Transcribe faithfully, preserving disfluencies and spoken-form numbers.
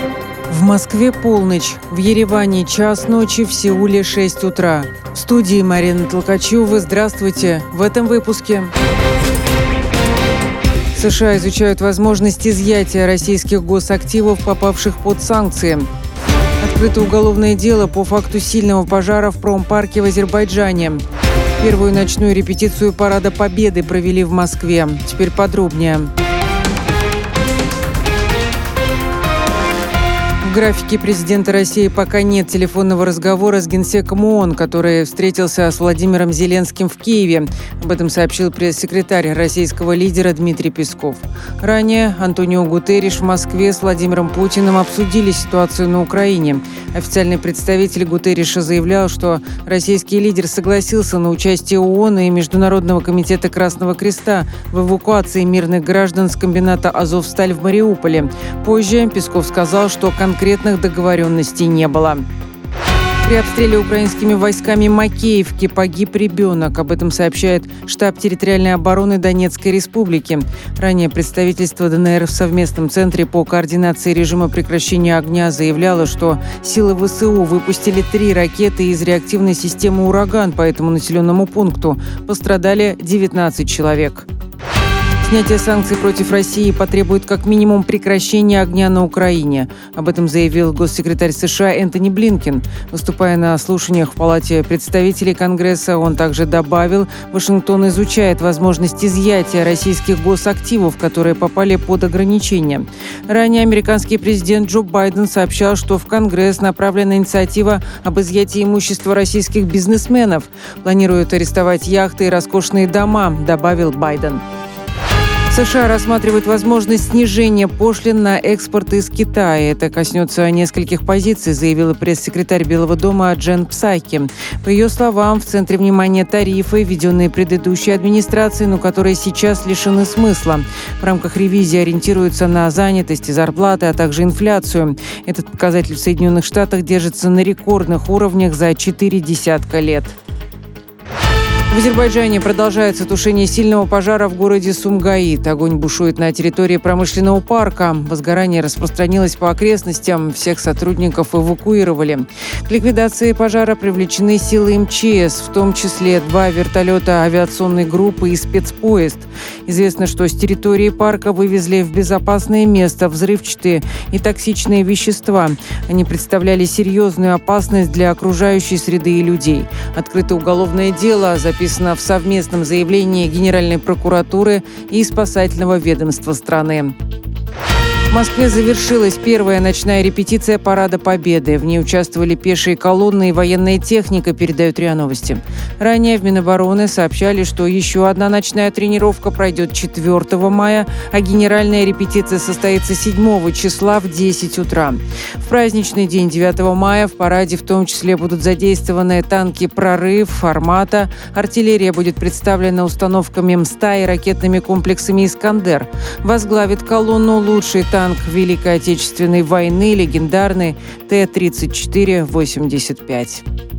В Москве полночь, в Ереване час ночи, в Сеуле шесть утра. В студии Марина Толкачева. Здравствуйте. В этом выпуске. США изучают возможность изъятия российских госактивов, попавших под санкции. Открыто уголовное дело по факту сильного пожара в промпарке в Азербайджане. Первую ночную репетицию Парада Победы провели в Москве. Теперь подробнее. В графике президента России пока нет телефонного разговора с генсеком ООН, который встретился с Владимиром Зеленским в Киеве. Об этом сообщил пресс-секретарь российского лидера Дмитрий Песков. Ранее Антонио Гутерриш в Москве с Владимиром Путиным обсудили ситуацию на Украине. Официальный представитель Гутерриша заявлял, что российский лидер согласился на участие ООН и Международного комитета Красного Креста в эвакуации мирных граждан с комбината «Азовсталь» в Мариуполе. Позже Песков сказал, что конкретно Конкретных договоренностей не было. При обстреле украинскими войсками Макеевки погиб ребенок. Об этом сообщает штаб территориальной обороны Донецкой республики. Ранее представительство ДНР в совместном центре по координации режима прекращения огня заявляло, что силы ВСУ выпустили три ракеты из реактивной системы «Ураган» по этому населенному пункту. Пострадали девятнадцать человек. Снятие санкций против России потребует как минимум прекращения огня на Украине. Об этом заявил госсекретарь США Энтони Блинкен. Выступая на слушаниях в Палате представителей Конгресса, он также добавил, Вашингтон изучает возможность изъятия российских госактивов, которые попали под ограничения. Ранее американский президент Джо Байден сообщал, что в Конгресс направлена инициатива об изъятии имущества российских бизнесменов. Планируют арестовать яхты и роскошные дома, добавил Байден. США рассматривают возможность снижения пошлин на экспорт из Китая. Это коснется нескольких позиций, заявила пресс-секретарь Белого дома Джен Псаки. По ее словам, в центре внимания тарифы, введенные предыдущей администрацией, но которые сейчас лишены смысла. В рамках ревизии ориентируются на занятость и зарплаты, а также инфляцию. Этот показатель в Соединенных Штатах держится на рекордных уровнях за четыре десятка лет. В Азербайджане продолжается тушение сильного пожара в городе Сумгаит. Огонь бушует на территории промышленного парка. Возгорание распространилось по окрестностям. Всех сотрудников эвакуировали. К ликвидации пожара привлечены силы эм че эс, в том числе два вертолета авиационной группы и спецпоезд. Известно, что с территории парка вывезли в безопасное место взрывчатые и токсичные вещества. Они представляли серьезную опасность для окружающей среды и людей. Открыто уголовное дело записано в совместном заявлении Генеральной прокуратуры и спасательного ведомства страны. В Москве завершилась первая ночная репетиция Парада Победы. В ней участвовали пешие колонны и военная техника, передают РИА Новости. Ранее в Минобороны сообщали, что еще одна ночная тренировка пройдет четвёртого мая, а генеральная репетиция состоится седьмого числа в десять утра. В праздничный день девятого мая в параде в том числе будут задействованы танки «Прорыв», «Армата», артиллерия будет представлена установками МСТА и ракетными комплексами «Искандер». Возглавит колонну лучший танк Великой Отечественной войны, легендарный Т тридцать четыре восемьдесят пять.